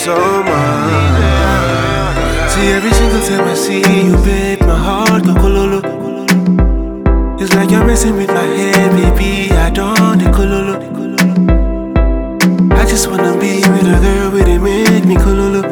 so much. See, every single time I see you, babe, my heart go kololo. It's like you're messing with my head, baby, I don't de kololo. I just wanna be with a girl where they make me kololo.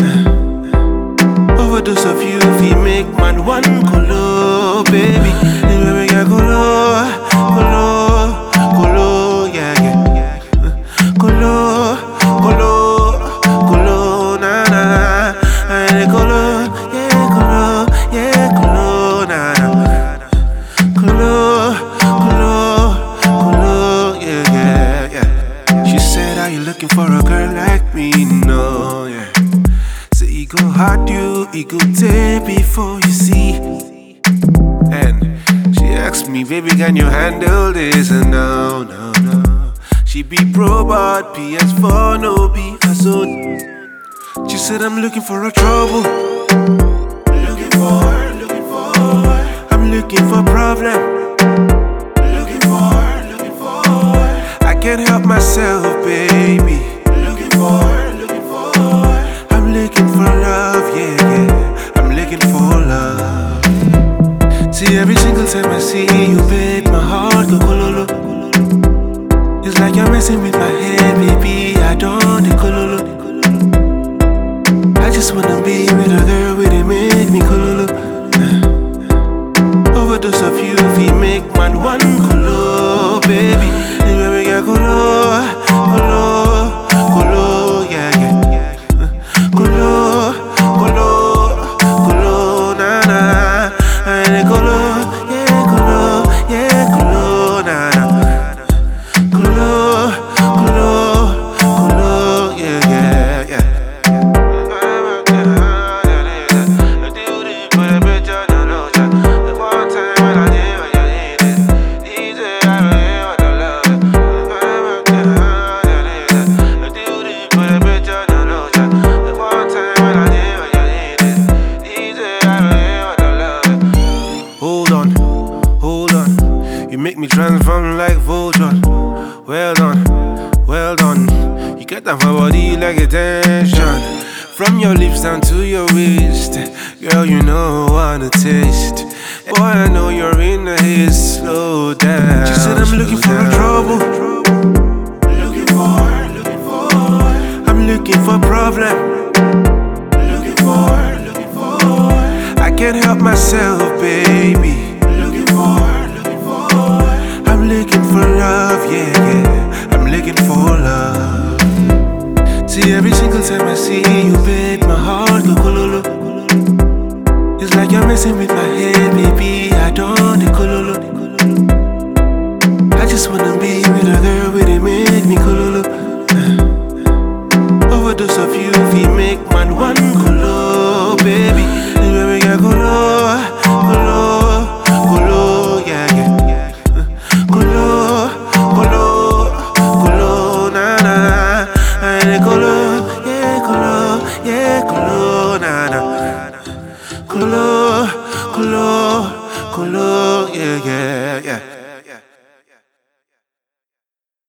Overdose of you, we make man one kolo, baby. Anyway, we got kolo, kolo, kolo, yeah, yeah. Kolo, kolo, kolo, na na na. I kolo, yeah, kolo, na na. Kolo, kolo, kolo, yeah, yeah, yeah. She said, are you looking for a girl like me? No, yeah. So it go hard you, it go take before you see. And she asked me, baby, can you handle this? And no, no, no. She be pro, but PS4 no be her zone. She said, I'm looking for a trouble. Looking for. I'm looking for problem. Looking for. I can't help myself, baby. Looking for. I'm looking for love, yeah, yeah. I'm looking for love. See, every single time I see you, babe, my heart go kololo. It's like you're messing with my head, baby, I don't de kololo. I just wanna be with a girl where they make me kololo. Overdose of you, we make man one kolo, baby. Anyway, we got kolo, kolo, kolo, yeah, yeah. Kolo, kolo, kolo, na na. I kolo, yeah, kolo, na na. Kolo, kolo, kolo, yeah, yeah, yeah. Hold on, you make me transform like Voltron. Well done, you get that my body like a tension. From your lips down to your waist, girl, you know I wanna taste. Boy, I know you're in the haze, slow down. She said I'm looking for a trouble. Looking for. I'm looking for problem. Looking for. I can't help myself, baby. Looking for. I'm looking for love, yeah, yeah. I'm looking for love. See, every single time I see you, babe, my heart go kololo. It's like you're messing with my head, baby, I don't de kololo. I just wanna be with a girl where they make me kololo. Overdose of you, we make man one kolo, baby.